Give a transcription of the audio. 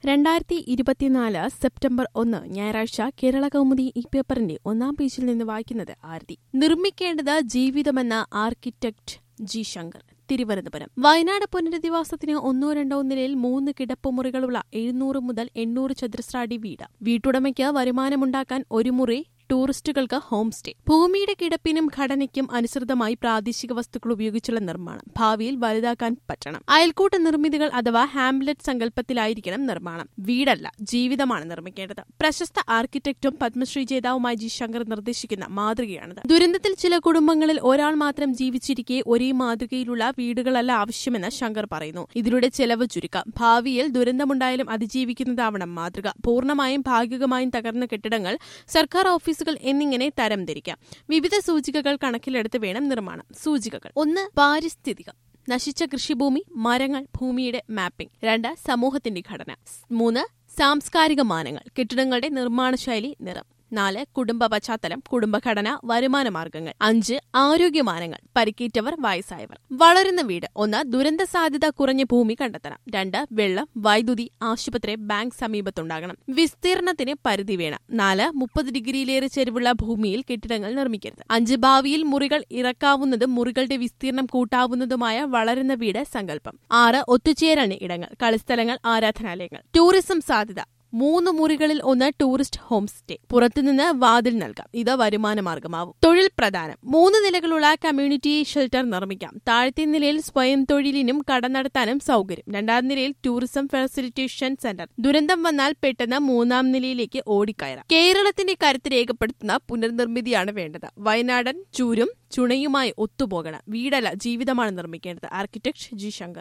2024 September 1 ഞായറാഴ്ച കേരള കൗമുദി ഈ പേപ്പറിന്റെ ഒന്നാം പേജിൽ നിന്ന് വായിക്കുന്നത് ആരതി. നിർമ്മിക്കേണ്ടത് ജീവിതമെന്ന ആർക്കിടെക്ട് ജി ശങ്കർ, തിരുവനന്തപുരം. വയനാട് പുനരധിവാസത്തിന് 1-2 നിലയിൽ 3 കിടപ്പുമുറികളുള്ള 700 മുതൽ 800 ചതുരശ്ര അടി വീട്. വീട്ടുടമയ്ക്ക് വരുമാനമുണ്ടാക്കാൻ ഒരു മുറി, ടൂറിസ്റ്റുകൾക്ക് ഹോം സ്റ്റേ. ഭൂമിയുടെ കിടപ്പിനും ഘടനയ്ക്കും അനുസൃതമായി പ്രാദേശിക വസ്തുക്കൾ ഉപയോഗിച്ചുള്ള നിർമ്മാണം. ഭാവിയിൽ വലുതാക്കാൻ പറ്റണം. അയൽക്കൂട്ട നിർമ്മിതികൾ അഥവാ ഹാംലെറ്റ് സങ്കല്പത്തിലായിരിക്കണം നിർമ്മാണം. വീടല്ല, ജീവിതമാണ് നിർമ്മിക്കേണ്ടത്. പ്രശസ്ത ആർക്കിടെക്റ്റും പത്മശ്രീ ജേതാവുമായ ജി ശങ്കർ നിർദ്ദേശിക്കുന്ന മാതൃകയാണിത്. ദുരന്തത്തിൽ ചില കുടുംബങ്ങളിൽ ഒരാൾ മാത്രം ജീവിച്ചിരിക്കെ ഒരേ മാതൃകയിലുള്ള വീടുകളല്ല ആവശ്യമെന്ന് ശങ്കർ പറയുന്നു. ഇതിലൂടെ ചെലവ് ചുരുക്കാം. ഭാവിയിൽ ദുരന്തമുണ്ടായാലും അതിജീവിക്കുന്നതാവണം മാതൃക. പൂർണ്ണമായും ഭാഗികമായും തകർന്ന കെട്ടിടങ്ങൾ, സർക്കാർ ഓഫീസുകൾ എന്നിങ്ങനെ തരംതിരിക്കാം. വിവിധ സൂചികകൾ കണക്കിലെടുത്ത് വേണം നിർമ്മാണം. സൂചികകൾ: 1. പാരിസ്ഥിതികം. നശിച്ച കൃഷിഭൂമി, മരങ്ങൾ, ഭൂമിയുടെ മാപ്പിംഗ്. 2. സമൂഹത്തിന്റെ ഘടന. 3. സാംസ്കാരിക മാനങ്ങൾ, കെട്ടിടങ്ങളുടെ നിർമ്മാണ ശൈലി, നിറം. 4. കുടുംബ പശ്ചാത്തലം, കുടുംബഘടന, വരുമാന മാർഗങ്ങൾ. 5. ആരോഗ്യമാനങ്ങൾ, പരിക്കേറ്റവർ, വയസ്സായവർ. വളരുന്ന വീട്: 1. ദുരന്ത സാധ്യത കുറഞ്ഞ ഭൂമി കണ്ടെത്തണം. 2. വെള്ളം, വൈദ്യുതി, ആശുപത്രി, ബാങ്ക് സമീപത്തുണ്ടാകണം. വിസ്തീർണത്തിന് പരിധി വേണം. 4. 30 ഡിഗ്രിയിലേറെ ചെരിവുള്ള ഭൂമിയിൽ കെട്ടിടങ്ങൾ നിർമ്മിക്കരുത്. 5. ഭാവിയിൽ മുറികൾ ഇറക്കാവുന്നതും മുറികളുടെ വിസ്തീർണം കൂട്ടാവുന്നതുമായ വളരുന്ന വീട് സങ്കല്പം. 6. ഒത്തുചേരലിന് ഇടങ്ങൾ, കളിസ്ഥലങ്ങൾ, ആരാധനാലയങ്ങൾ. ടൂറിസം സാധ്യത: 3 മുറികളിൽ 1 ടൂറിസ്റ്റ് ഹോം സ്റ്റേ. പുറത്തുനിന്ന് വാതിൽ നൽകാം. ഇത് വരുമാന മാർഗമാവും. തൊഴിൽ പ്രധാനം: 3 നിലകളുള്ള കമ്മ്യൂണിറ്റി ഷെൽട്ടർ നിർമ്മിക്കാം. താഴത്തെ നിലയിൽ സ്വയം തൊഴിലിനും കട നടത്താനും സൗകര്യം. 2ാം നിലയിൽ ടൂറിസം ഫെസിലിറ്റേഷൻ സെന്റർ. ദുരന്തം വന്നാൽ പെട്ടെന്ന് 3ാം നിലയിലേക്ക് ഓടിക്കയറാം. കേരളത്തിന്റെ കരുത്ത് രേഖപ്പെടുത്തുന്ന പുനർനിർമ്മിതിയാണ് വേണ്ടത്. വയനാടൻ ചൂരും ചുണയുമായി ഒത്തുപോകണം. വീടല്ല, ജീവിതമാണ് നിർമ്മിക്കേണ്ടത്. Architect G Shankar.